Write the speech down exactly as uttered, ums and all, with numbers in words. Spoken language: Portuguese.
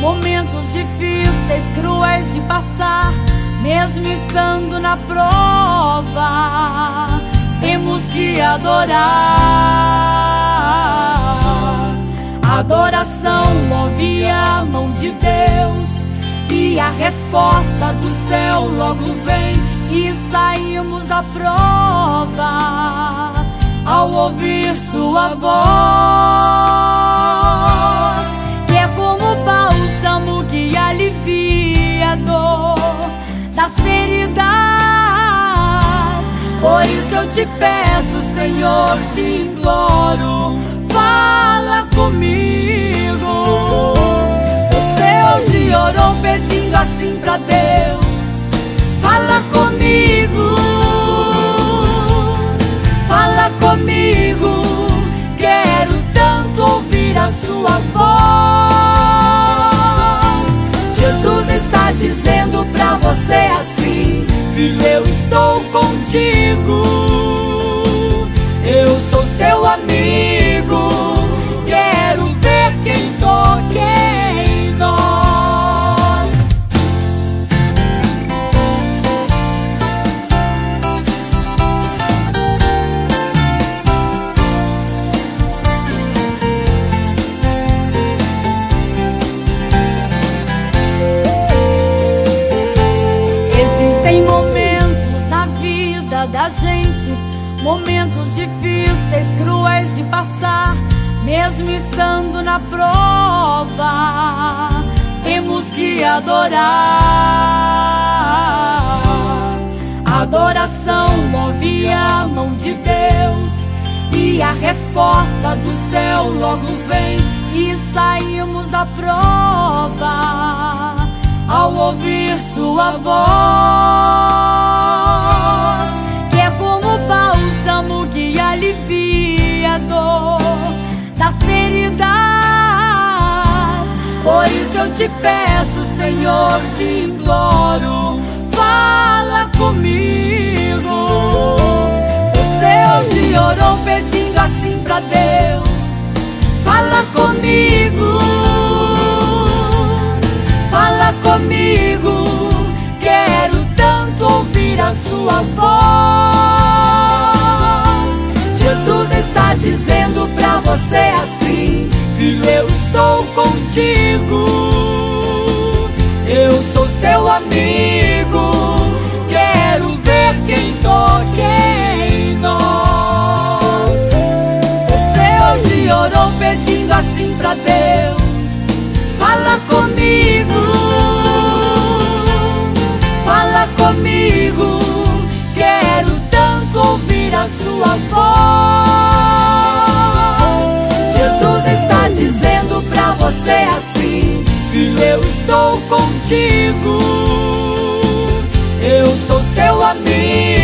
momentos difíceis, cruéis de passar, mesmo estando na prova, temos que adorar. A adoração move a mão de Deus e a resposta do céu logo vem, e saímos da prova ao ouvir sua voz, que é como bálsamo que alivia a dor das feridas. Por isso eu te peço, Senhor, te imploro, fala comigo. Você hoje orou pedindo assim pra Deus: fala comigo, fala comigo, quero tanto ouvir a sua voz. Jesus está dizendo pra você assim: filho, eu estou contigo, eu sou seu amigo, quero ver quem toque em nós. Existem momentos na vida da gente, momentos difíceis, cruéis de passar, mesmo estando na prova, temos que adorar. A adoração move a mão de Deus e a resposta do céu logo vem, e saímos da prova ao ouvir sua voz, que é como bálsamo que alivia a dor das feridas. Por isso eu te peço, Senhor, te imploro, fala comigo. Você hoje orou pedindo assim pra Deus: fala comigo, fala comigo, quero tanto ouvir a sua voz. Jesus está dizendo pra você assim: filho, eu estou contigo, eu sou seu amigo, quero ver quem toque em nós. Você hoje orou pedindo assim pra Deus: fala comigo, fala comigo, quero tanto ouvir a sua voz. Jesus está dizendo pra você assim: filho, eu estou contigo, eu sou seu amigo,